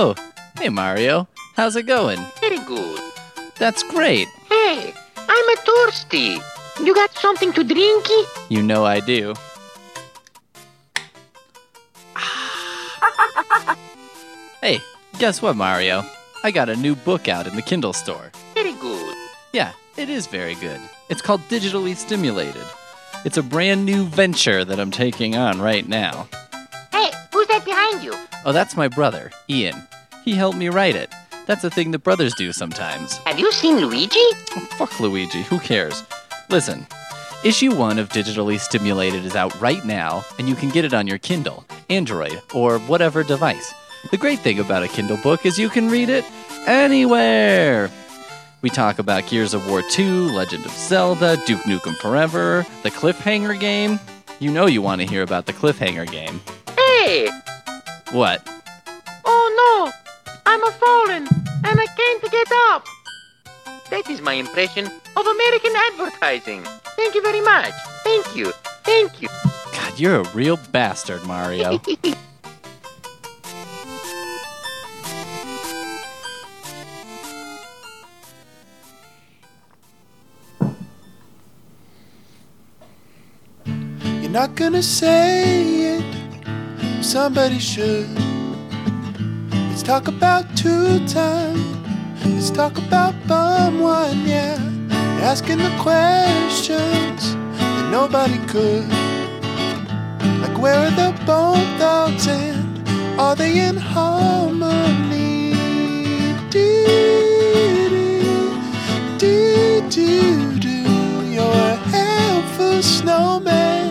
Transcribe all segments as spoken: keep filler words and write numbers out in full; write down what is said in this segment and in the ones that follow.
Oh, hey Mario. How's it going? Very good. That's great. Hey, I'm a thirsty. You got something to drinky? You know I do. Hey, guess what, Mario? I got a new book out in the Kindle store. Very good. Yeah, it is very good. It's called Digitally Stimulated. It's a brand new venture that I'm taking on right now. Hey, who's that behind you? Oh, that's my brother, Ian. He helped me write it. That's a thing that brothers do sometimes. Have you seen Luigi? Oh, fuck Luigi, who cares? Listen, issue one of Digitally Stimulated is out right now, and you can get it on your Kindle, Android, or whatever device. The great thing about a Kindle book is you can read it anywhere. We talk about Gears of War two, Legend of Zelda, Duke Nukem Forever, the Cliffhanger game. You know you want to hear about the Cliffhanger game. Hey! What? Oh no! I'm a fallen, and I can't get up! That is my impression of American advertising. Thank you very much. Thank you. Thank you. God, you're a real bastard, Mario. You're not gonna say it, somebody should. Let's talk about two time. Let's talk about bum one, yeah. Asking the questions that nobody could. Like where are the bone thugs and are they in harmony? Do do do do. You're a helpful snowman.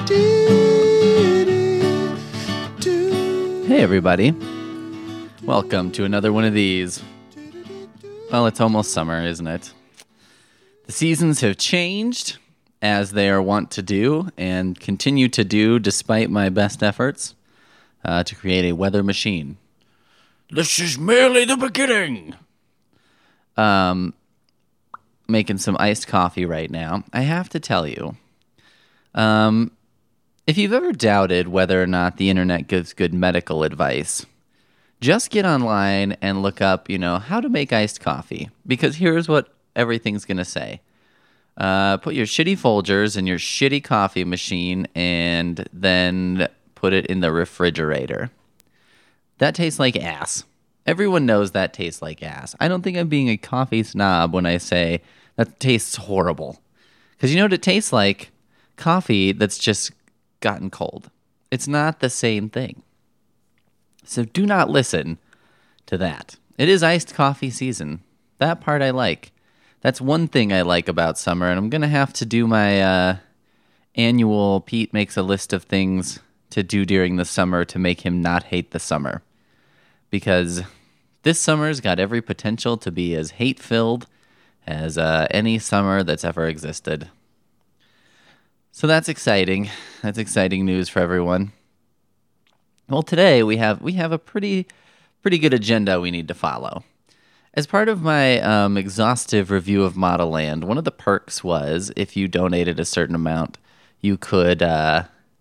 Hey everybody, welcome to another one of these. Well, it's almost summer, isn't it? The seasons have changed, as they are wont to do, and continue to do despite my best efforts uh, to create a weather machine. This is merely the beginning! Um, making some iced coffee right now. I have to tell you, um... if you've ever doubted whether or not the internet gives good medical advice, just get online and look up, you know, how to make iced coffee. Because here's what everything's going to say. Uh, put your shitty Folgers in your shitty coffee machine and then put it in the refrigerator. That tastes like ass. Everyone knows that tastes like ass. I don't think I'm being a coffee snob when I say that tastes horrible. Because you know what it tastes like? Coffee that's just gotten cold. It's not the same thing. So do not listen to that. It is iced coffee season. That part I like. That's one thing I like about summer, and I'm going to have to do my uh, annual Pete makes a list of things to do during the summer to make him not hate the summer. Because this summer's got every potential to be as hate-filled as uh, any summer that's ever existed. So that's exciting. That's exciting news for everyone. Well, today we have we have a pretty pretty good agenda we need to follow. As part of my um, exhaustive review of Model Land, one of the perks was if you donated a certain amount, you could uh,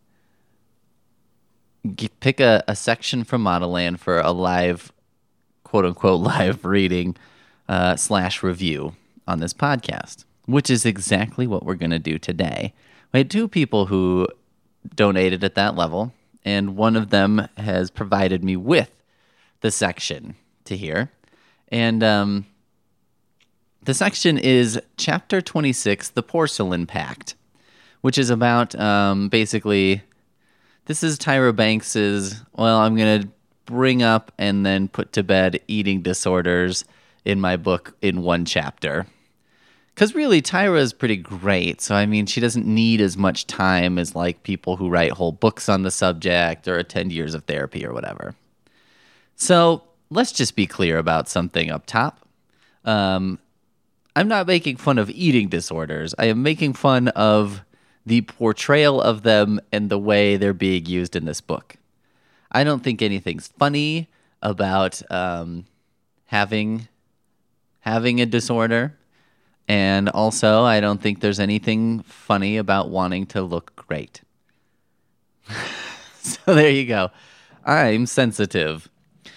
get, pick a, a section from Model Land for a live, quote unquote, live reading uh, slash review on this podcast, which is exactly what we're going to do today. I had two people who donated at that level, and one of them has provided me with the section to hear. And um, the section is Chapter twenty-six, The Porcelain Pact, which is about um, basically, this is Tyra Banks's, well, I'm going to bring up and then put to bed eating disorders in my book in one chapter. Because really, Tyra is pretty great, so I mean, she doesn't need as much time as like people who write whole books on the subject or attend years of therapy or whatever. So let's just be clear about something up top. Um, I'm not making fun of eating disorders. I am making fun of the portrayal of them and the way they're being used in this book. I don't think anything's funny about um, having having a disorder. And also, I don't think there's anything funny about wanting to look great. So there you go. I'm sensitive.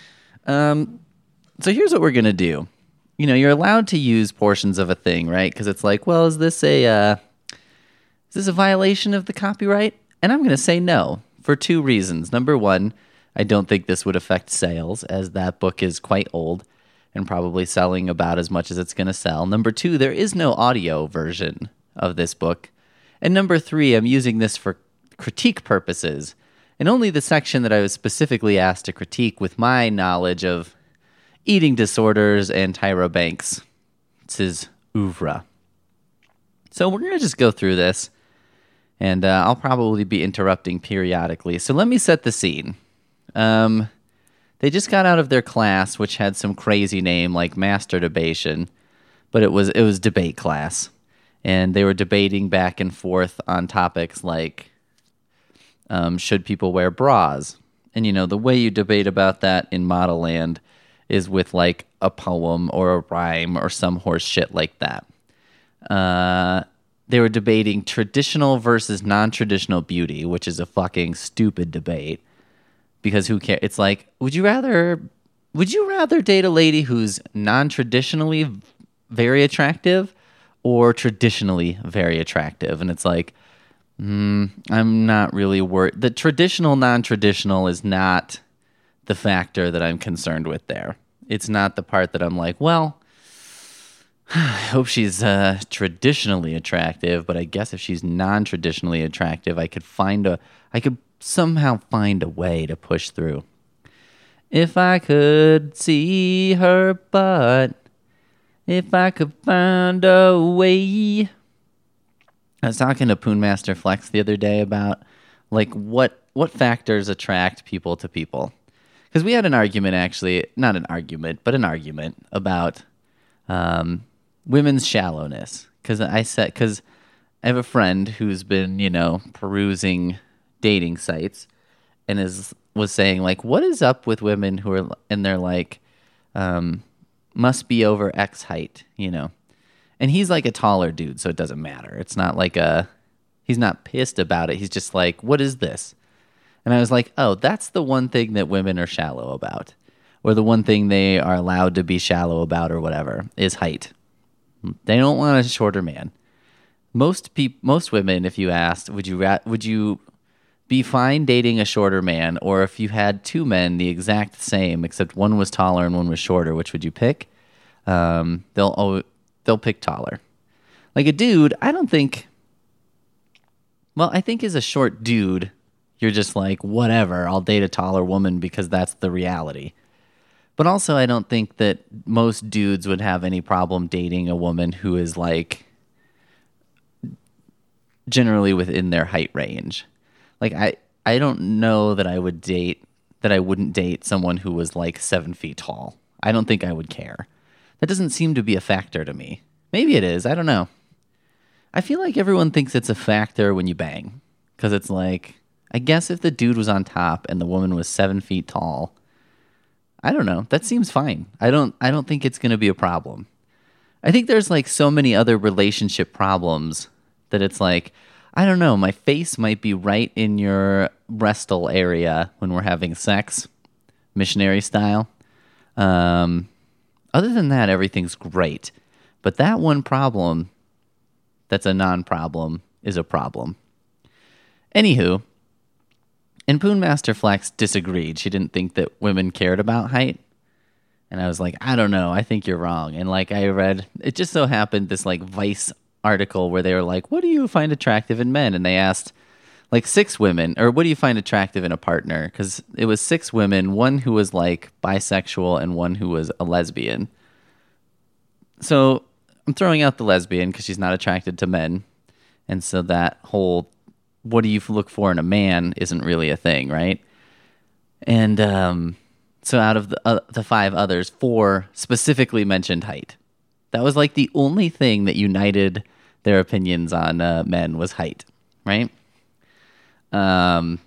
Um, so here's what we're going to do. You know, you're allowed to use portions of a thing, right? Because it's like, well, is this a uh, is this a violation of the copyright? And I'm going to say no for two reasons. Number one, I don't think this would affect sales, as that book is quite old and probably selling about as much as it's going to sell. Number two, there is no audio version of this book. And number three, I'm using this for critique purposes, and only the section that I was specifically asked to critique with my knowledge of eating disorders and Tyra Banks. It's his oeuvre. So we're going to just go through this, and uh, I'll probably be interrupting periodically. So let me set the scene. Um, they just got out of their class, which had some crazy name like Master Debation, but it was it was debate class, and they were debating back and forth on topics like um, should people wear bras? And you know the way you debate about that in Model Land is with like a poem or a rhyme or some horse shit like that. Uh, they were debating traditional versus non-traditional beauty, which is a fucking stupid debate. Because who cares? It's like, would you rather, would you rather date a lady who's non-traditionally very attractive or traditionally very attractive? And it's like, mm, I'm not really worried. The traditional, non-traditional is not the factor that I'm concerned with there. It's not the part that I'm like, well, I hope she's uh, traditionally attractive, but I guess if she's non-traditionally attractive, I could find a, I could somehow find a way to push through. If I could see her butt, if I could find a way. I was talking to Poonmaster Flex the other day about like what what factors attract people to people. Because we had an argument, actually, not an argument, but an argument about um, women's shallowness. Because I said, because I have a friend who's been, you know, perusing dating sites and is was saying like, what is up with women who are and they're like, um, must be over X height, you know? And he's like a taller dude, so it doesn't matter. It's not like a, he's not pissed about it. He's just like, what is this? And I was like, oh, that's the one thing that women are shallow about. Or the one thing they are allowed to be shallow about or whatever is height. They don't want a shorter man. Most peop- most women, if you asked, would you ra- would you be fine dating a shorter man? Or if you had two men the exact same, except one was taller and one was shorter, which would you pick? Um, they'll oh, they'll pick taller. Like a dude, I don't think... Well, I think as a short dude, you're just like, whatever, I'll date a taller woman because that's the reality. But also, I don't think that most dudes would have any problem dating a woman who is like generally within their height range. Like, I, I don't know that I would date, that I wouldn't date someone who was like seven feet tall. I don't think I would care. That doesn't seem to be a factor to me. Maybe it is, I don't know. I feel like everyone thinks it's a factor when you bang. Because it's like, I guess if the dude was on top and the woman was seven feet tall, I don't know. That seems fine. I don't I don't think it's going to be a problem. I think there's like so many other relationship problems that it's like, I don't know, my face might be right in your breastal area when we're having sex, missionary style. Um, other than that, everything's great. But that one problem that's a non-problem is a problem. Anywho, and Poonmaster Flex disagreed. She didn't think that women cared about height. And I was like, I don't know. I think you're wrong. And like I read, it just so happened this like Vice article where they were like, what do you find attractive in men? And they asked like six women, or what do you find attractive in a partner? Because it was six women, one who was like bisexual and one who was a lesbian. So I'm throwing out the lesbian because she's not attracted to men. And so that whole, what do you look for in a man isn't really a thing, right? And um, so out of the, uh, the five others, four specifically mentioned height. That was like the only thing that united their opinions on uh, men was height, right? Um.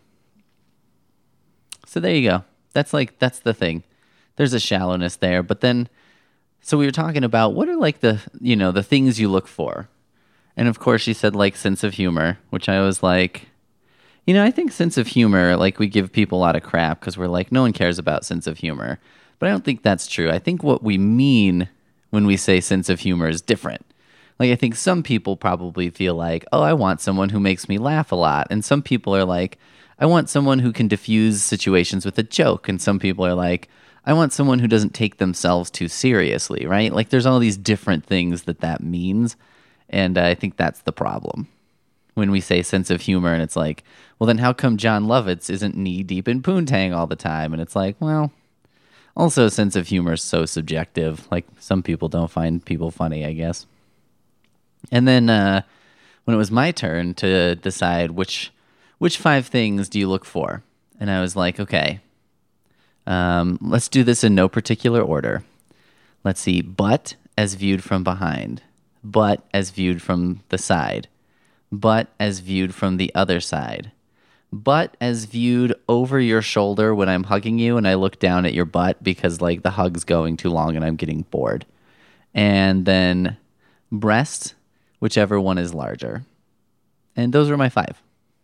So there you go. That's like, that's the thing. There's a shallowness there. But then, so we were talking about what are like the, you know, the things you look for. And of course she said like sense of humor, which I was like, you know, I think sense of humor, like we give people a lot of crap because we're like, no one cares about sense of humor. But I don't think that's true. I think what we mean when we say sense of humor is different. Like, I think some people probably feel like, oh, I want someone who makes me laugh a lot. And some people are like, I want someone who can diffuse situations with a joke. And some people are like, I want someone who doesn't take themselves too seriously, right? Like, there's all these different things that that means. And uh, I think that's the problem. When we say sense of humor, and it's like, well, then how come John Lovitz isn't knee-deep in poontang all the time? And it's like, well, also sense of humor is so subjective. Like, some people don't find people funny, I guess. And then uh, when it was my turn to decide which which five things do you look for, and I was like, okay, um, let's do this in no particular order. Let's see, butt as viewed from behind, butt as viewed from the side, butt as viewed from the other side, butt as viewed over your shoulder when I'm hugging you and I look down at your butt because like the hug's going too long and I'm getting bored, and then breast, whichever one is larger. And those are my five.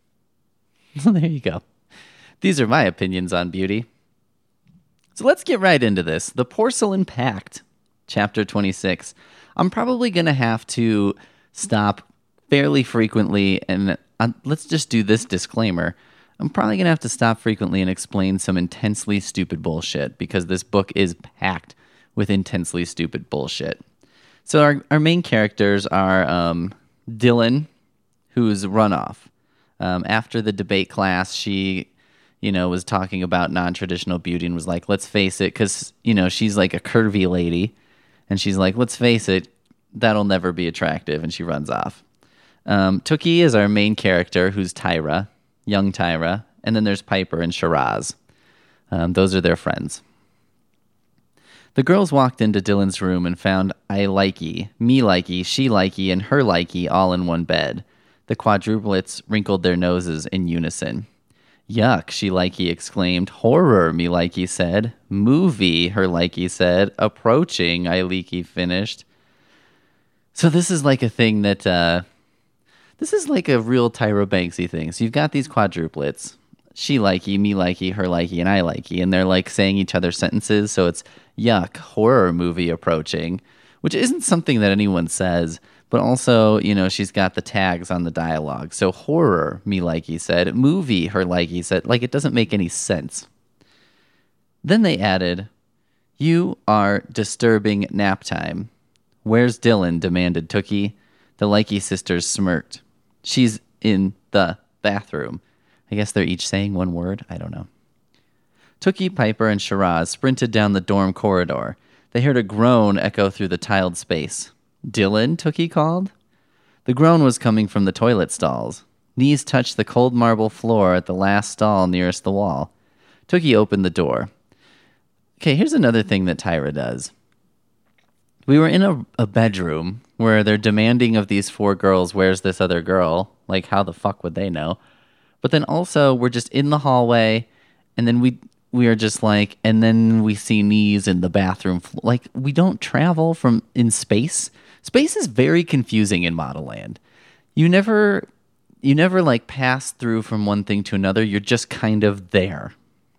So there you go. These are my opinions on beauty. So let's get right into this. The Porcelain Pact, chapter twenty-six. I'm probably going to have to stop fairly frequently, and uh, let's just do this disclaimer. I'm probably going to have to stop frequently and explain some intensely stupid bullshit, because this book is packed with intensely stupid bullshit. So our, our main characters are um, Dylan, who's Runoff. Um, after the debate class, she, you know, was talking about non-traditional beauty and was like, let's face it, because, you know, she's like a curvy lady. And she's like, let's face it, that'll never be attractive. And she runs off. Um, Tookie is our main character, who's Tyra, young Tyra. And then there's Piper and Shiraz. Um, those are their friends. The girls walked into Dylan's room and found I likey, me likey, she likey, and her likey all in one bed. The quadruplets wrinkled their noses in unison. Yuck, she likey exclaimed. Horror, me likey said. Movie, her likey said. Approaching, I leaky finished. So this is like a thing that, uh, this is like a real Tyra Banksy thing. So you've got these quadruplets. She likey, me likey, her likey, and I likey. And they're like saying each other's sentences. So it's yuck, horror movie approaching, which isn't something that anyone says. But also, you know, she's got the tags on the dialogue. So horror, me likey said. Movie, her likey said. Like, it doesn't make any sense. Then they added, you are disturbing nap time. Where's Dylan? Demanded Tookie. The likey sisters smirked. She's in the bathroom. I guess they're each saying one word. I don't know. Tookie, Piper, and Shiraz sprinted down the dorm corridor. They heard a groan echo through the tiled space. Dylan, Tookie called. The groan was coming from the toilet stalls. Knees touched the cold marble floor at the last stall nearest the wall. Tookie opened the door. Okay, here's another thing that Tyra does. We were in a, a bedroom where they're demanding of these four girls, where's this other girl? Like, how the fuck would they know? But then also, we're just in the hallway, and then we... We are just like, and then we see knees in the bathroom. Like, we don't travel from in space. Space is very confusing in Model Land. You never, you never like pass through from one thing to another. You're just kind of there.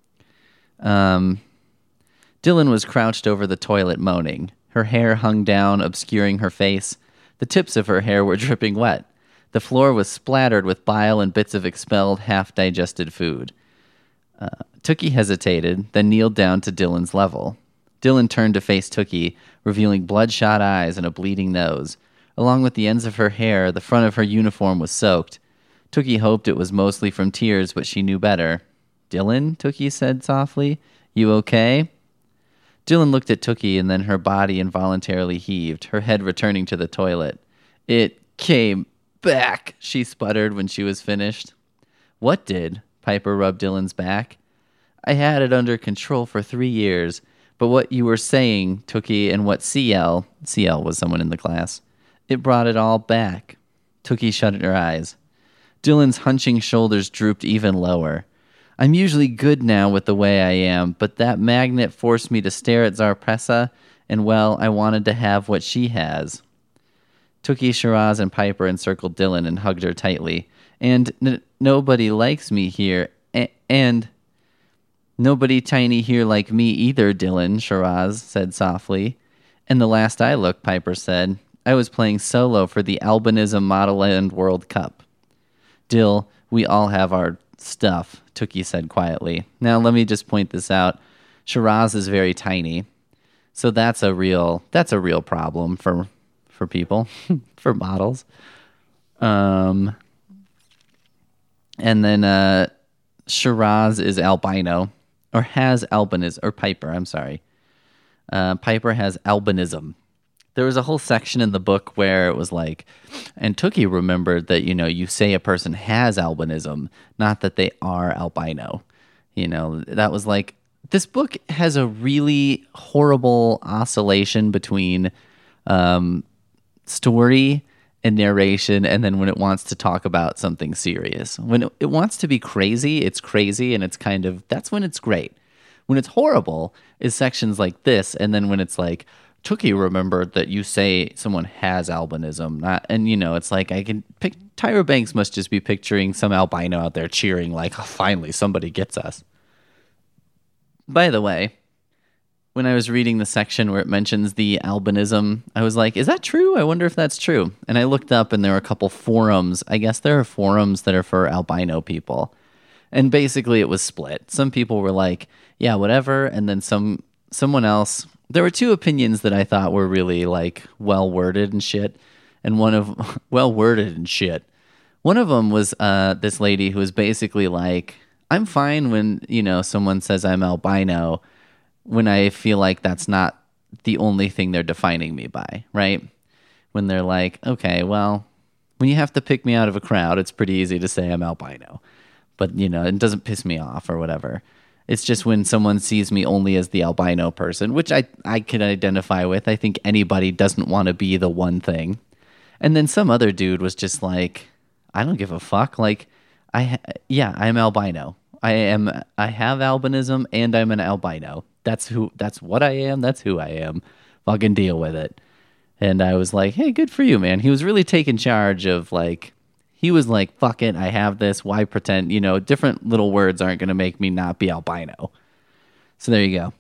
Um, Dylan was crouched over the toilet moaning. Her hair hung down, obscuring her face. The tips of her hair were dripping wet. The floor was splattered with bile and bits of expelled, half-digested food. Uh, Tookie hesitated, then kneeled down to Dylan's level. Dylan turned to face Tookie, revealing bloodshot eyes and a bleeding nose. Along with the ends of her hair, the front of her uniform was soaked. Tookie hoped it was mostly from tears, but she knew better. Dylan, Tookie said softly, you okay? Dylan looked at Tookie, and then her body involuntarily heaved, her head returning to the toilet. It came back, she sputtered when she was finished. What did? Piper rubbed Dylan's back. I had it under control for three years, but what you were saying, Tookie, and what C L, C L was someone in the class, it brought it all back. Tookie shut her eyes. Dylan's hunching shoulders drooped even lower. I'm usually good now with the way I am, but that magnet forced me to stare at Zarpressa, and well, I wanted to have what she has. Tookie, Shiraz, and Piper encircled Dylan and hugged her tightly. And n- nobody likes me here. A- and Nobody tiny here like me either, Dylan, Shiraz said softly. And the last I looked, Piper said, I was playing solo for the Albinism Model Land World Cup. Dill, we all have our stuff, Tookie said quietly. Now let me just point this out. Shiraz is very tiny. So that's a real that's a real problem for for people, for models. Um and then uh Shiraz is albino. Or has albinism, or Piper, I'm sorry. Uh, Piper has albinism. There was a whole section in the book where it was like, and Tookie remembered that, you know, you say a person has albinism, not that they are albino. You know, that was like, this book has a really horrible oscillation between um, story and narration, and then when it wants to talk about something serious. When it, it wants to be crazy, it's crazy, and it's kind of, that's when it's great. When it's horrible is sections like this, and then when it's like, Tookie remembered that you say someone has albinism, not, and you know, it's like, I can pick, Tyra Banks must just be picturing some albino out there cheering like, oh, finally, somebody gets us. By the way, when I was reading the section where it mentions the albinism, I was like, is that true? I wonder if that's true. And I looked up and there were a couple forums. I guess there are forums that are for albino people. And basically it was split. Some people were like, yeah, whatever. And then some someone else, there were two opinions that I thought were really like well-worded and shit. And one of, well-worded and shit. One of them was uh, this lady who was basically like, I'm fine when, you know, someone says I'm albino, when I feel like that's not the only thing they're defining me by, right? When they're like, okay, well, when you have to pick me out of a crowd, it's pretty easy to say I'm albino. But, you know, it doesn't piss me off or whatever. It's just when someone sees me only as the albino person, which I, I can identify with. I think anybody doesn't want to be the one thing. And then some other dude was just like, I don't give a fuck. Like, I ha- yeah, I'm albino. I am. I have albinism, and I'm an albino. That's who. That's what I am. That's who I am. Fucking deal with it. And I was like, hey, good for you, man. He was really taking charge of like. He was like, fuck it. I have this. Why pretend? You know, different little words aren't going to make me not be albino. So there you go.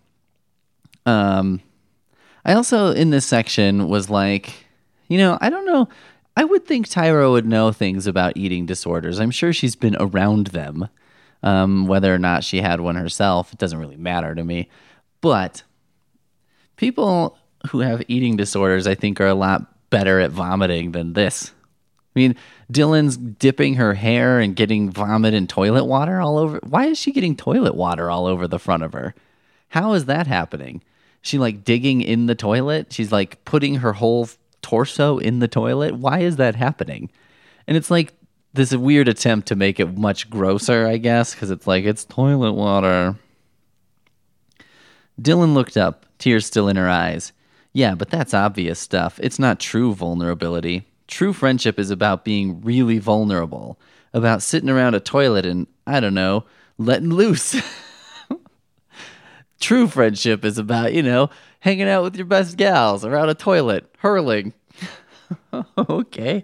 Um, I also in this section was like, you know, I don't know. I would think Tyra would know things about eating disorders. I'm sure she's been around them. Um, whether or not she had one herself, it doesn't really matter to me. But people who have eating disorders, I think, are a lot better at vomiting than this. I mean, Dylan's dipping her hair and getting vomit and toilet water all over. Why is she getting toilet water all over the front of her? How is that happening? She like digging in the toilet? She's like putting her whole torso in the toilet? Why is that happening? And it's like this weird attempt to make it much grosser, I guess, because it's like, it's toilet water. Dylan looked up, tears still in her eyes. Yeah, but that's obvious stuff. It's not true vulnerability. True friendship is about being really vulnerable, about sitting around a toilet and, I don't know, letting loose. True friendship is about, you know, hanging out with your best gals around a toilet, hurling. Okay.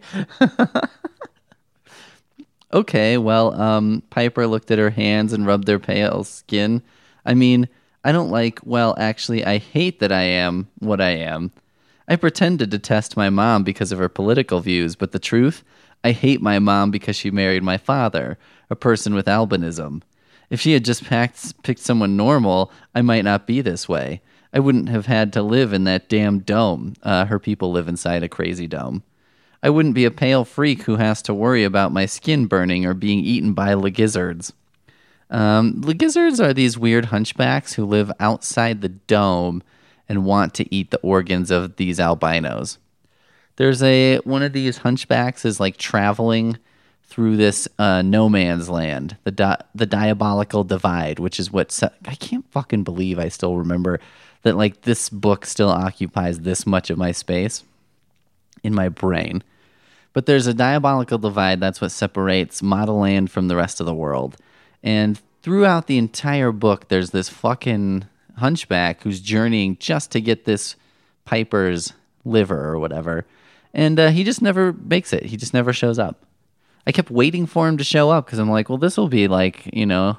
Okay, well, um, Piper looked at her hands and rubbed their pale skin. I mean, I don't like, well, actually, I hate that I am what I am. I pretend to detest my mom because of her political views, but the truth, I hate my mom because she married my father, a person with albinism. If she had just packed, picked someone normal, I might not be this way. I wouldn't have had to live in that damn dome. Uh, her people live inside a crazy dome. I wouldn't be a pale freak who has to worry about my skin burning or being eaten by legizards. Um, legizards are these weird hunchbacks who live outside the dome and want to eat the organs of these albinos. There's a one of these hunchbacks is like traveling through this uh, no man's land, the di- the diabolical divide, which is what se- I can't fucking believe I still remember that like this book still occupies this much of my space in my brain. But there's a diabolical divide. That's what separates Model Land from the rest of the world. And throughout the entire book, there's this fucking hunchback who's journeying just to get this Piper's liver or whatever. And uh, he just never makes it. He just never shows up. I kept waiting for him to show up because I'm like, well, this will be like, you know,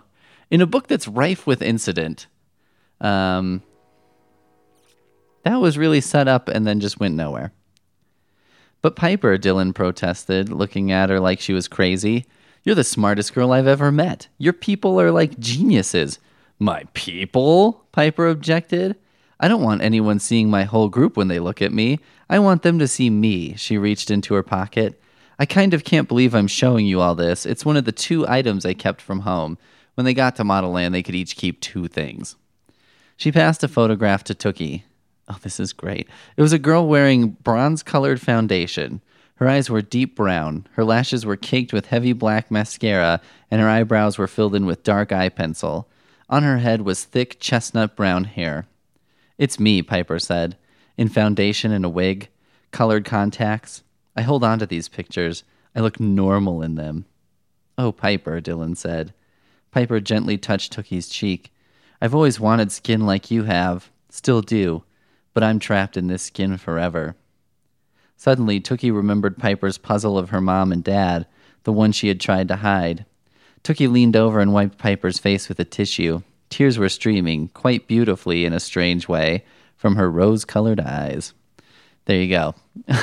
In a book that's rife with incident, um, that was really set up and then just went nowhere. But Piper, Dylan protested, looking at her like she was crazy. You're the smartest girl I've ever met. Your people are like geniuses. My people? Piper objected. I don't want anyone seeing my whole group when they look at me. I want them to see me. She reached into her pocket. I kind of can't believe I'm showing you all this. It's one of the two items I kept from home. When they got to Model Land, they could each keep two things. She passed a photograph to Tookie. Oh, this is great. It was a girl wearing bronze-colored foundation. Her eyes were deep brown. Her lashes were caked with heavy black mascara, and her eyebrows were filled in with dark eye pencil. On her head was thick chestnut brown hair. It's me, Piper said, in foundation and a wig, colored contacts. I hold on to these pictures. I look normal in them. Oh, Piper, Dylan said. Piper gently touched Tookie's cheek. I've always wanted skin like you have. Still do. But I'm trapped in this skin forever. Suddenly, Tookie remembered Piper's puzzle of her mom and dad, the one she had tried to hide. Tookie leaned over and wiped Piper's face with a tissue. Tears were streaming, quite beautifully in a strange way, from her rose-colored eyes. There you go.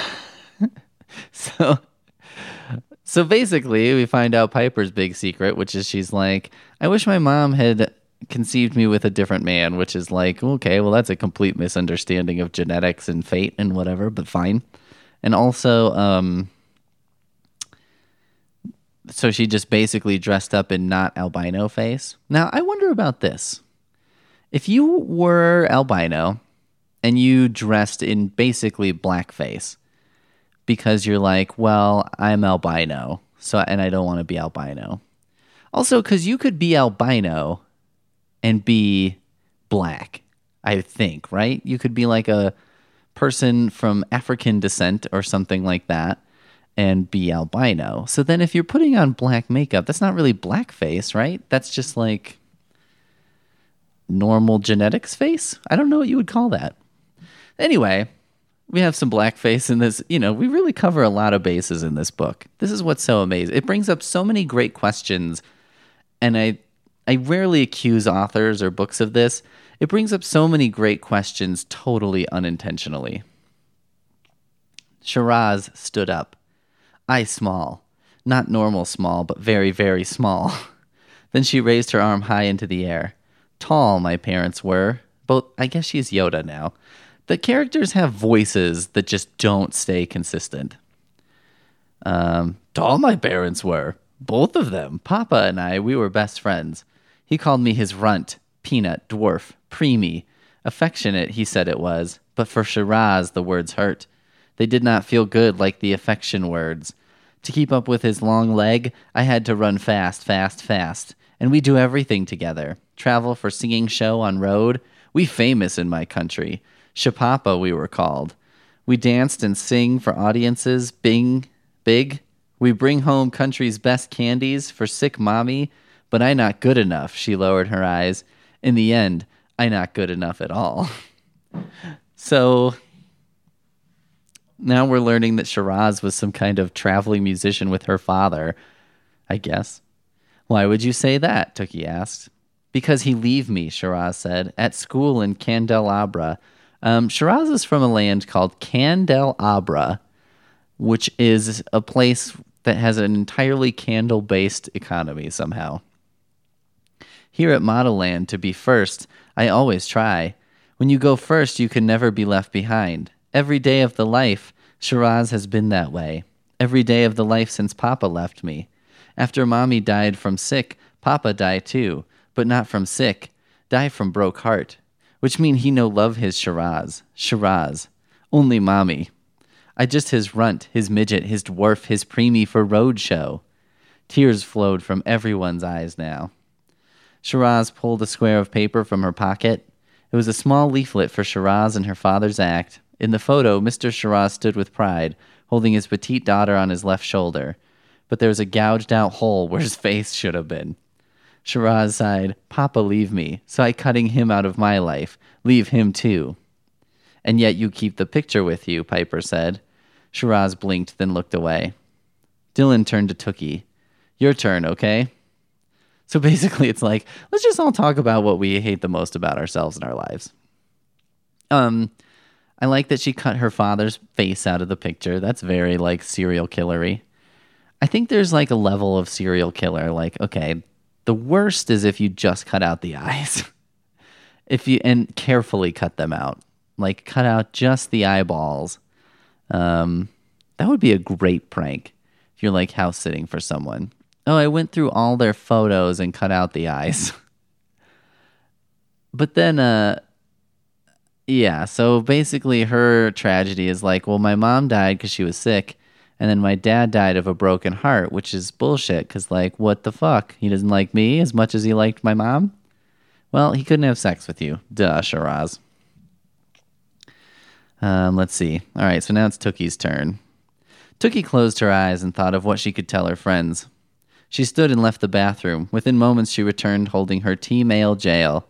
so, so basically, we find out Piper's big secret, which is she's like, I wish my mom had conceived me with a different man, which is like, okay, well, that's a complete misunderstanding of genetics and fate and whatever, but fine. And also, um, so she just basically dressed up in not albino face. Now, I wonder about this. If you were albino and you dressed in basically blackface because you're like, well, I'm albino, so and I don't want to be albino. Also, because you could be albino and be black, I think, right? You could be like a person from African descent or something like that and be albino. So then if you're putting on black makeup, that's not really blackface, right? That's just like normal genetics face? I don't know what you would call that. Anyway, we have some blackface in this. You know, we really cover a lot of bases in this book. This is what's so amazing. It brings up so many great questions, and I I rarely accuse authors or books of this. It brings up so many great questions totally unintentionally. Shiraz stood up. I small. Not normal small, but very, very small. Then she raised her arm high into the air. Tall, my parents were. Both, I guess she's Yoda now. The characters have voices that just don't stay consistent. Um, tall my parents were. Both of them. Papa and I, we were best friends. He called me his runt, peanut, dwarf, preemie. Affectionate, he said it was, but for Shiraz the words hurt. They did not feel good like the affection words. To keep up with his long leg, I had to run fast, fast, fast. And we do everything together. Travel for singing show on road. We famous in my country. Shapapa we were called. We danced and sing for audiences, bing, big. We bring home country's best candies for sick mommy. But I not good enough, she lowered her eyes. In the end, I not good enough at all. So now we're learning that Shiraz was some kind of traveling musician with her father, I guess. Why would you say that? Tookie asked. Because he leave me, Shiraz said, at school in Candelabra. Um, Shiraz is from a land called Candelabra, which is a place that has an entirely candle-based economy somehow. Here at Model Land, to be first, I always try. When you go first, you can never be left behind. Every day of the life, Shiraz has been that way. Every day of the life since Papa left me. After Mommy died from sick, Papa died too, but not from sick. Die from broke heart. Which mean he no love his Shiraz. Shiraz. Only Mommy. I just his runt, his midget, his dwarf, his preemie for road show. Tears flowed from everyone's eyes now. Shiraz pulled a square of paper from her pocket. It was a small leaflet for Shiraz and her father's act. In the photo, Mister Shiraz stood with pride, holding his petite daughter on his left shoulder. But there was a gouged-out hole where his face should have been. Shiraz sighed, Papa leave me, so I cutting him out of my life. Leave him too. And yet you keep the picture with you, Piper said. Shiraz blinked, then looked away. Dylan turned to Tookie. Your turn, okay? So basically, it's like, let's just all talk about what we hate the most about ourselves in our lives. Um, I like that she cut her father's face out of the picture. That's very, like, serial killery. I think there's, like, a level of serial killer. Like, okay, the worst is if you just cut out the eyes. if you And carefully cut them out. Like, cut out just the eyeballs. Um, that would be a great prank if you're, like, house-sitting for someone. Oh, I went through all their photos and cut out the eyes. But then, uh, yeah, so basically her tragedy is like, well, my mom died because she was sick, and then my dad died of a broken heart, which is bullshit, because, like, what the fuck? He doesn't like me as much as he liked my mom? Well, he couldn't have sex with you. Duh, Shiraz. Um, let's see. All right, so now it's Tookie's turn. Tookie closed her eyes and thought of what she could tell her friends. She stood and left the bathroom. Within moments, she returned holding her T-mail jail.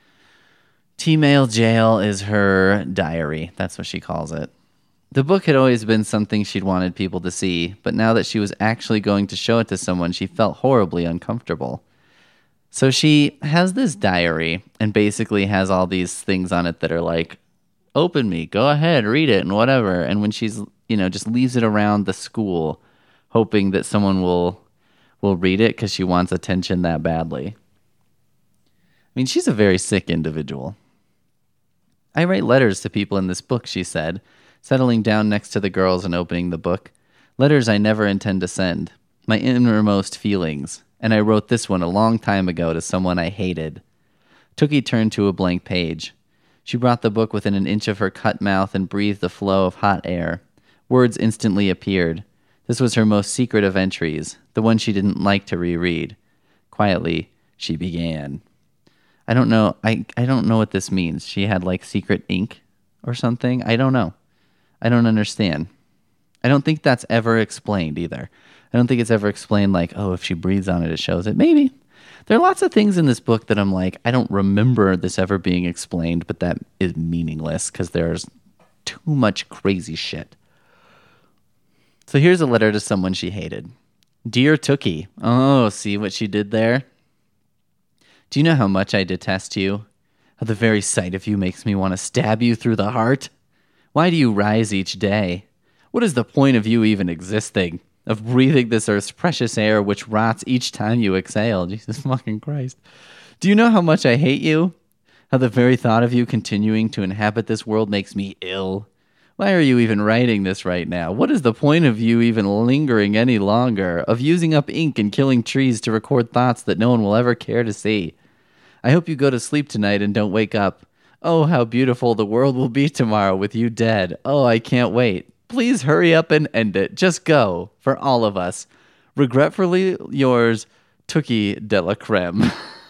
T-mail jail is her diary. That's what she calls it. The book had always been something she'd wanted people to see, but now that she was actually going to show it to someone, she felt horribly uncomfortable. So she has this diary and basically has all these things on it that are like, open me, go ahead, read it, and whatever. And when she's, you know, just leaves it around the school, hoping that someone will... will read it because she wants attention that badly. I mean, she's a very sick individual. I write letters to people in this book, she said, settling down next to the girls and opening the book. Letters I never intend to send. My innermost feelings. And I wrote this one a long time ago to someone I hated. Tookie turned to a blank page. She brought the book within an inch of her cut mouth and breathed a flow of hot air. Words instantly appeared. This was her most secret of entries, the one she didn't like to reread. Quietly, she began. I don't know. I, I don't know what this means. She had, like, secret ink or something? I don't know. I don't understand. I don't think that's ever explained either. I don't think it's ever explained, like, oh, if she breathes on it, it shows it. Maybe. There are lots of things in this book that I'm like, I don't remember this ever being explained, but that is meaningless because there's too much crazy shit. So here's a letter to someone she hated. Dear Tookie. Oh, see what she did there? Do you know how much I detest you? How the very sight of you makes me want to stab you through the heart? Why do you rise each day? What is the point of you even existing? Of breathing this earth's precious air which rots each time you exhale? Jesus fucking Christ. Do you know how much I hate you? How the very thought of you continuing to inhabit this world makes me ill? Why are you even writing this right now? What is the point of you even lingering any longer? Of using up ink and killing trees to record thoughts that no one will ever care to see? I hope you go to sleep tonight and don't wake up. Oh, how beautiful the world will be tomorrow with you dead. Oh, I can't wait. Please hurry up and end it. Just go. For all of us. Regretfully yours, Tookie de la Creme.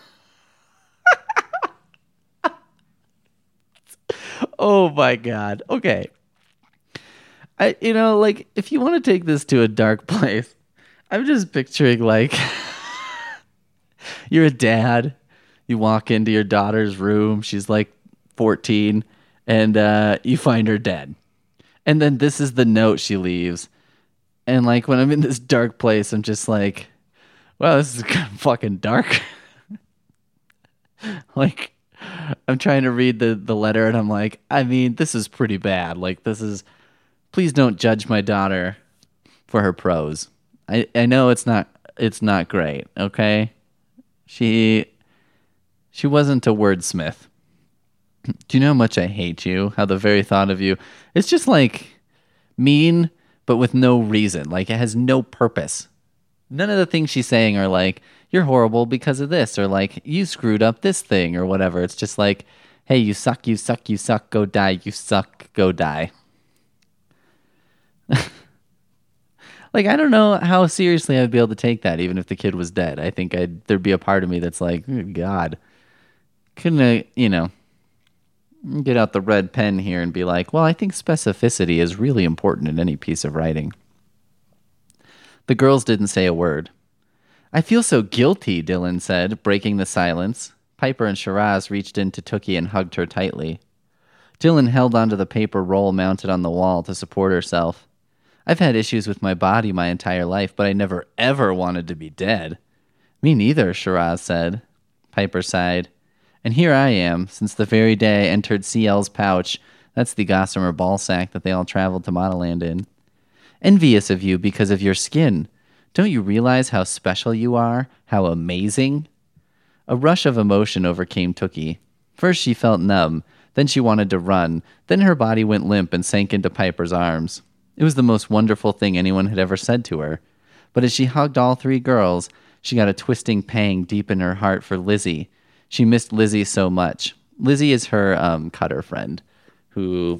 Oh my God. Okay. I, you know, like, if you want to take this to a dark place, I'm just picturing, like, you're a dad. You walk into your daughter's room. She's like fourteen, and uh, you find her dead. And then this is the note she leaves. And, like, when I'm in this dark place, I'm just like, wow, this is kind of fucking dark. Like, I'm trying to read the, the letter, and I'm like, I mean, this is pretty bad. Like, this is... Please don't judge my daughter for her prose. I, I know it's not it's not great, okay? She she wasn't a wordsmith. Do you know how much I hate you? How the very thought of you... It's just like mean, but with no reason. Like, it has no purpose. None of the things she's saying are like, you're horrible because of this, or like, you screwed up this thing, or whatever. It's just like, hey, you suck, you suck, you suck, go die, you suck, go die. Like, I don't know how seriously I'd be able to take that, even if the kid was dead. I think I'd, there'd be a part of me that's like, oh, God, couldn't I, you know, get out the red pen here and be like, well, I think specificity is really important in any piece of writing. The girls didn't say a word. I feel so guilty, Dylan said, breaking the silence. Piper and Shiraz reached in to Tookie and hugged her tightly. Dylan held onto the paper roll mounted on the wall to support herself. I've had issues with my body my entire life, but I never ever wanted to be dead. Me neither, Shiraz said. Piper sighed. And here I am, since the very day I entered C L's pouch. That's the gossamer ball sack that they all traveled to Modelland in. Envious of you because of your skin. Don't you realize how special you are? How amazing? A rush of emotion overcame Tookie. First she felt numb, then she wanted to run, then her body went limp and sank into Piper's arms. It was the most wonderful thing anyone had ever said to her. But as she hugged all three girls, she got a twisting pang deep in her heart for Lizzie. She missed Lizzie so much. Lizzie is her um, cutter friend, who,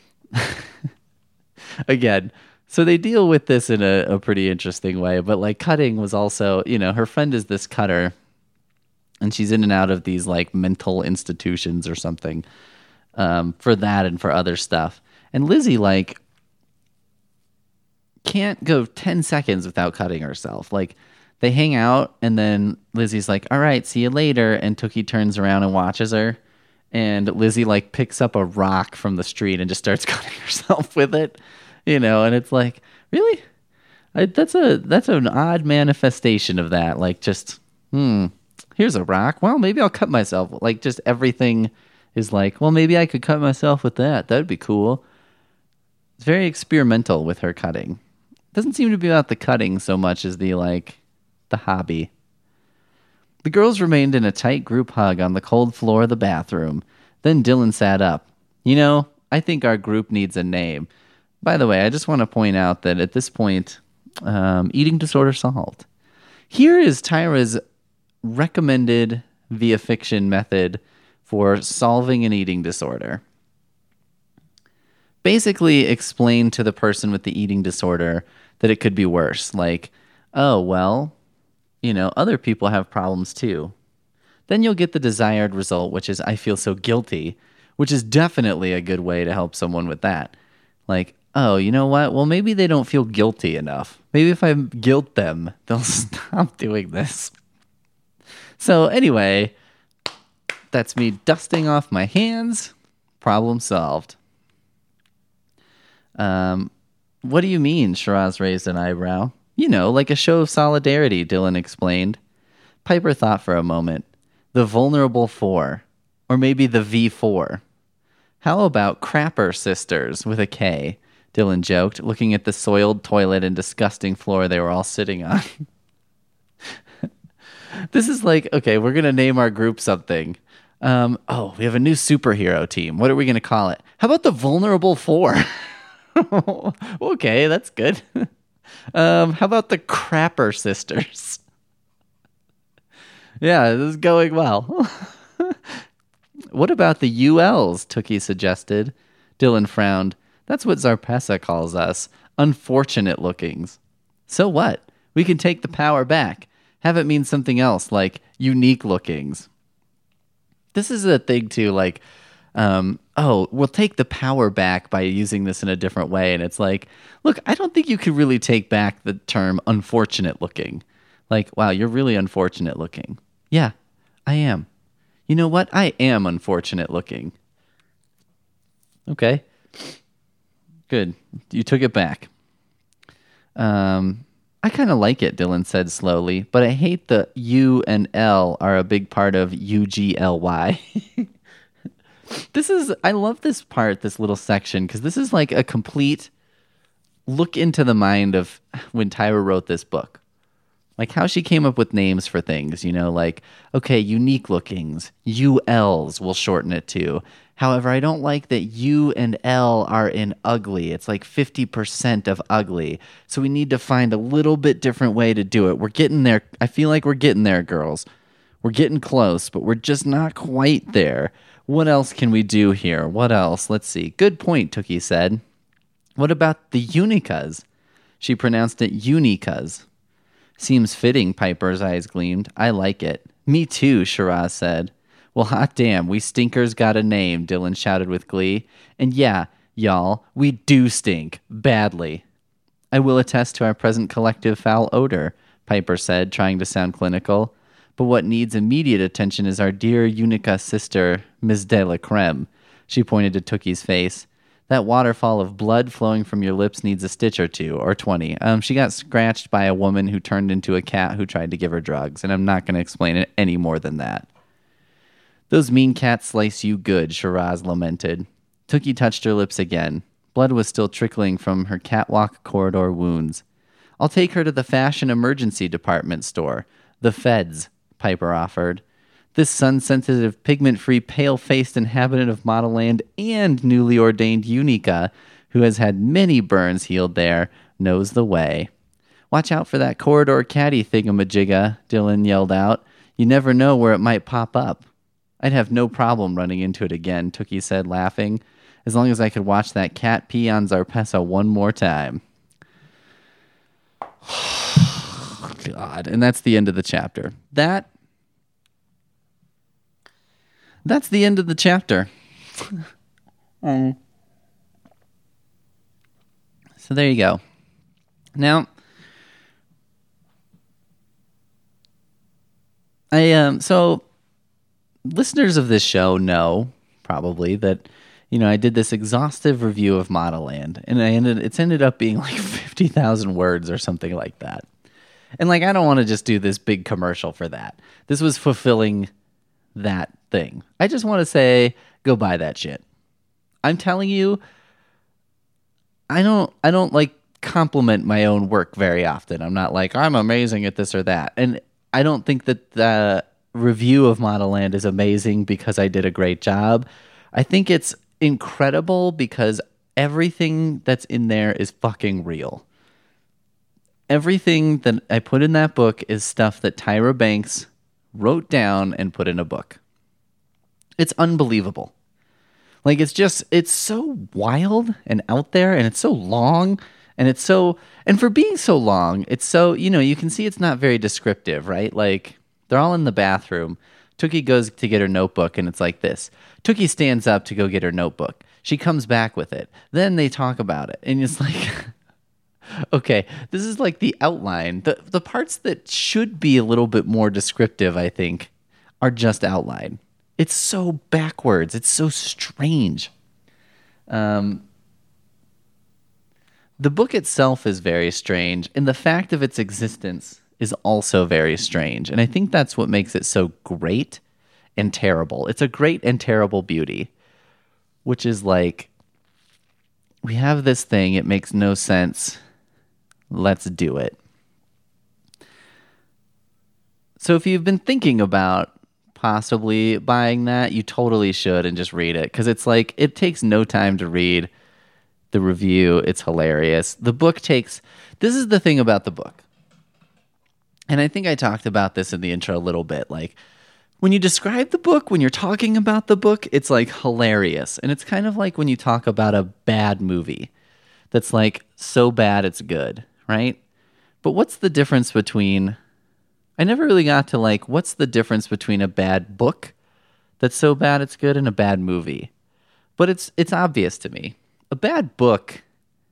again, so they deal with this in a, a pretty interesting way. But like Cutting was also, you know, her friend is this Cutter, and she's in and out of these like mental institutions or something um, for that and for other stuff. And Lizzie like can't go ten seconds without cutting herself. Like they hang out, and then Lizzie's like, "All right, see you later." And Tookie turns around and watches her. And Lizzie like picks up a rock from the street and just starts cutting herself with it, you know. And it's like, really, I, that's a that's an odd manifestation of that. Like, just hmm, here's a rock. Well, maybe I'll cut myself. Like, just everything is like, well, maybe I could cut myself with that. That'd be cool. It's very experimental with her cutting. Doesn't seem to be about the cutting so much as the like the hobby. The girls remained in a tight group hug on the cold floor of the bathroom. Then Dylan sat up. You know, I think our group needs a name. By the way, I just want to point out that at this point, um, eating disorder solved. Here is Tyra's recommended via fiction method for solving an eating disorder. Basically, explain to the person with the eating disorder that it could be worse. Like, oh, well, you know, other people have problems too. Then you'll get the desired result, which is I feel so guilty, which is definitely a good way to help someone with that. Like, oh, you know what? Well, maybe they don't feel guilty enough. Maybe if I guilt them, they'll stop doing this. So anyway, that's me dusting off my hands. Problem solved. Um, what do you mean? Shiraz raised an eyebrow. You know, like a show of solidarity, Dylan explained. Piper thought for a moment. The Vulnerable Four. Or maybe the V four. How about Crapper Sisters with a K? Dylan joked, looking at the soiled toilet and disgusting floor they were all sitting on. This is like, okay, we're going to name our group something. Um, oh, we have a new superhero team. What are we going to call it? How about the Vulnerable Four? Okay, that's good. Um, how about the Crapper Sisters? Yeah, this is going well. What about the U Ls? Tookie suggested. Dylan frowned. That's what Zarpessa calls us. Unfortunate lookings. So what? We can take the power back. Have it mean something else, like unique lookings. This is a thing too, like, um, oh, we'll take the power back by using this in a different way. And it's like, look, I don't think you could really take back the term unfortunate looking. Like, wow, you're really unfortunate looking. Yeah, I am. You know what? I am unfortunate looking. Okay. Good. You took it back. Um, I kind of like it, Dylan said slowly, but I hate the U and L are a big part of U G L Y. This is, I love this part, this little section, because this is like a complete look into the mind of when Tyra wrote this book. Like how she came up with names for things, you know, like, okay, unique lookings, U Ls we'll shorten it to. However, I don't like that U and L are in ugly. It's like fifty percent of ugly. So we need to find a little bit different way to do it. We're getting there. I feel like we're getting there, girls. We're getting close, but we're just not quite there. What else can we do here? What else? Let's see. Good point, Tookie said. What about the Unicas? She pronounced it Unicas. Seems fitting, Piper's eyes gleamed. I like it. Me too, Shiraz said. Well, hot damn, we stinkers got a name, Dylan shouted with glee. And yeah, y'all, we do stink. Badly. I will attest to our present collective foul odor, Piper said, trying to sound clinical. But what needs immediate attention is our dear Unica sister, Miss De La Creme. She pointed to Tookie's face. That waterfall of blood flowing from your lips needs a stitch or two, or twenty. Um, she got scratched by a woman who turned into a cat who tried to give her drugs, and I'm not going to explain it any more than that. Those mean cats slice you good, Shiraz lamented. Tookie touched her lips again. Blood was still trickling from her catwalk corridor wounds. I'll take her to the fashion emergency department store. The feds, Piper offered. This sun-sensitive, pigment-free, pale-faced inhabitant of Modelland and newly ordained Unica, who has had many burns healed there, knows the way. Watch out for that corridor caddy thingamajigga, Dylan yelled out. You never know where it might pop up. I'd have no problem running into it again, Tookie said, laughing, as long as I could watch that cat pee on Zarpessa one more time. God, and that's the end of the chapter. That That's the end of the chapter. um, so there you go. Now, I um so listeners of this show know probably that, you know, I did this exhaustive review of Modelland, and I ended it's ended up being like fifty thousand words or something like that. And like, I don't want to just do this big commercial for that. This was fulfilling that thing. I just want to say, go buy that shit. I'm telling you, I don't I don't like compliment my own work very often. I'm not like, I'm amazing at this or that. And I don't think that the review of Modelland is amazing because I did a great job. I think it's incredible because everything that's in there is fucking real. Everything that I put in that book is stuff that Tyra Banks wrote down and put in a book. It's unbelievable. Like, it's just, it's so wild and out there, and it's so long, and it's so, and for being so long, it's so, you know, you can see it's not very descriptive, right? Like, they're all in the bathroom. Tookie goes to get her notebook, and it's like this. Tookie stands up to go get her notebook. She comes back with it. Then they talk about it, and it's like... Okay, this is like the outline. The the parts that should be a little bit more descriptive, I think, are just outline. It's so backwards. It's so strange. Um, the book itself is very strange, and the fact of its existence is also very strange. And I think that's what makes it so great and terrible. It's a great and terrible beauty, which is like, we have this thing, it makes no sense. Let's do it. So if you've been thinking about possibly buying that, you totally should and just read it. Because it's like, it takes no time to read the review. It's hilarious. The book takes... This is the thing about the book. And I think I talked about this in the intro a little bit. Like, when you describe the book, when you're talking about the book, it's like hilarious. And it's kind of like when you talk about a bad movie that's like so bad it's good. Right? But what's the difference between... I never really got to, like, what's the difference between a bad book that's so bad it's good and a bad movie? But it's it's obvious to me. A bad book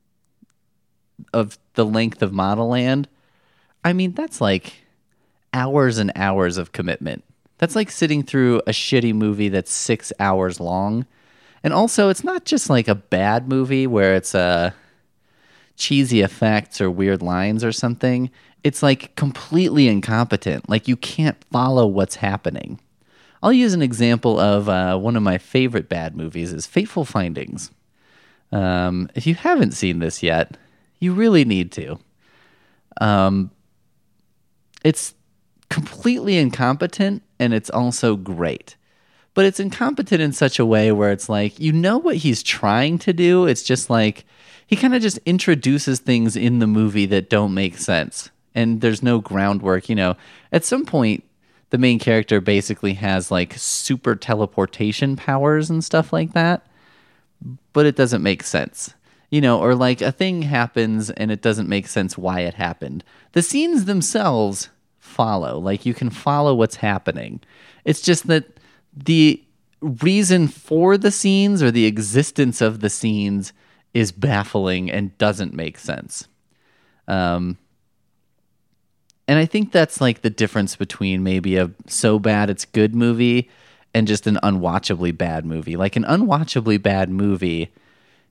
of the length of Modelland, I mean, that's like hours and hours of commitment. That's like sitting through a shitty movie that's six hours long. And also, it's not just like a bad movie where it's a... cheesy effects or weird lines or something. It's like completely incompetent. Like, you can't follow what's happening. I'll use an example of uh, one of my favorite bad movies is Fateful Findings. Um, if you haven't seen this yet, you really need to. Um, it's completely incompetent, and it's also great. But it's incompetent in such a way where it's like, you know what he's trying to do. It's just like, he kind of just introduces things in the movie that don't make sense. And there's no groundwork, you know. At some point, the main character basically has like super teleportation powers and stuff like that. But it doesn't make sense. You know, or like a thing happens and it doesn't make sense why it happened. The scenes themselves follow. Like, you can follow what's happening. It's just that the reason for the scenes or the existence of the scenes is baffling and doesn't make sense. Um, and I think that's like the difference between maybe a so bad it's good movie and just an unwatchably bad movie. Like, an unwatchably bad movie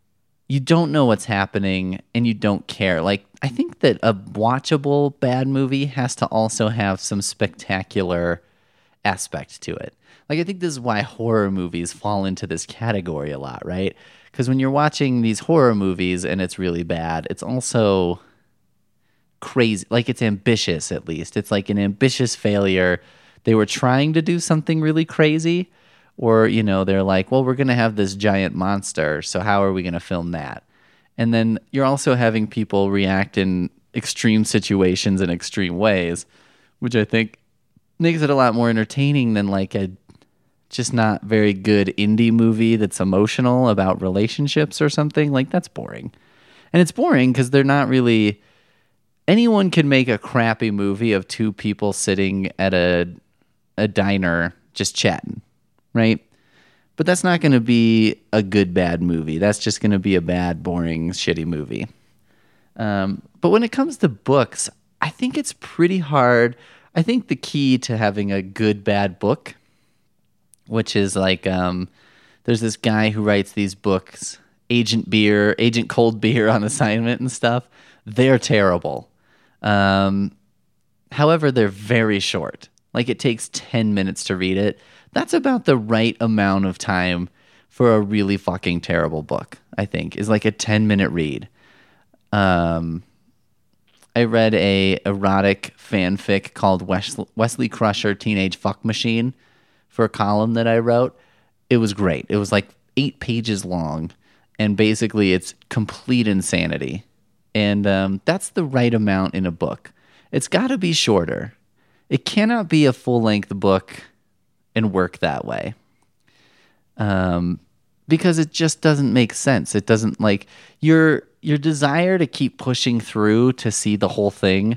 you don't know what's happening and you don't care. Like, I think that a watchable bad movie has to also have some spectacular aspect to it. Like, I think this is why horror movies fall into this category a lot, right? Because when you're watching these horror movies and it's really bad, it's also crazy. Like, it's ambitious, at least. It's like an ambitious failure. They were trying to do something really crazy, or, you know, they're like, well, we're going to have this giant monster, so how are we going to film that? And then you're also having people react in extreme situations in extreme ways, which I think makes it a lot more entertaining than like a just not very good indie movie that's emotional about relationships or something. Like, that's boring. And it's boring because they're not really... Anyone can make a crappy movie of two people sitting at a a diner just chatting, right? But that's not going to be a good, bad movie. That's just going to be a bad, boring, shitty movie. Um, but when it comes to books, I think it's pretty hard. I think the key to having a good, bad book, which is like, um, there's this guy who writes these books, Agent Beer, Agent Cold Beer on assignment and stuff. They're terrible. Um, however, they're very short. Like, it takes ten minutes to read it. That's about the right amount of time for a really fucking terrible book, I think, is like a ten-minute read. Um, I read a erotic fanfic called Wes- Wesley Crusher Teenage Fuck Machine for a column that I wrote. It was great. It was like eight pages long, and basically it's complete insanity. And um, that's the right amount in a book. It's got to be shorter. It cannot be a full-length book and work that way. Um, because it just doesn't make sense. It doesn't, like, your your desire to keep pushing through to see the whole thing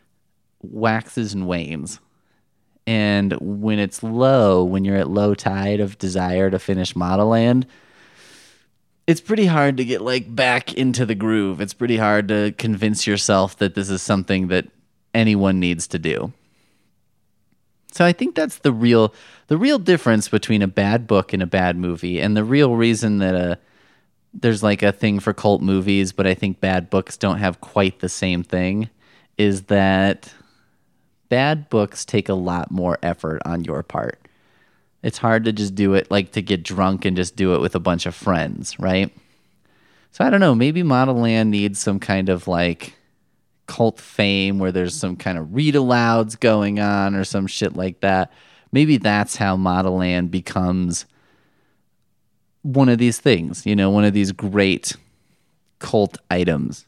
waxes and wanes. And when it's low, when you're at low tide of desire to finish Model Land, it's pretty hard to get, like, back into the groove. It's pretty hard to convince yourself that this is something that anyone needs to do. So I think that's the real the real difference between a bad book and a bad movie, and the real reason that a there's like a thing for cult movies, but I think bad books don't have quite the same thing, is that bad books take a lot more effort on your part. It's hard to just do it, like to get drunk and just do it with a bunch of friends, right? So I don't know, maybe Model Land needs some kind of like cult fame where there's some kind of read alouds going on or some shit like that. Maybe that's how Model Land becomes one of these things, you know, one of these great cult items.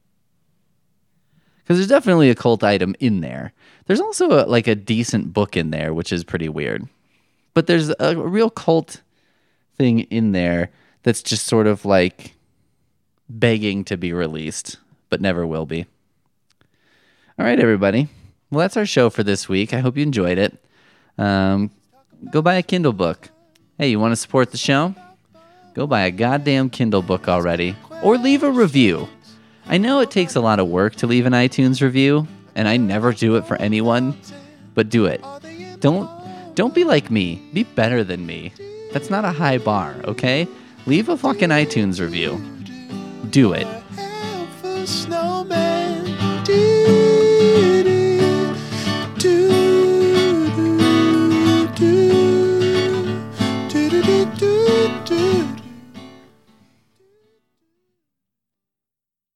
Because there's definitely a cult item in there. There's also a, like a decent book in there, which is pretty weird. But there's a real cult thing in there that's just sort of like begging to be released, but never will be. All right, everybody. Well, that's our show for this week. I hope you enjoyed it. Um, go buy a Kindle book. Hey, you want to support the show? Go buy a goddamn Kindle book already. Or leave a review. I know it takes a lot of work to leave an iTunes review, and I never do it for anyone, but do it. Don't don't be like me. Be better than me. That's not a high bar, okay? Leave a fucking iTunes review. Do it. Snowman.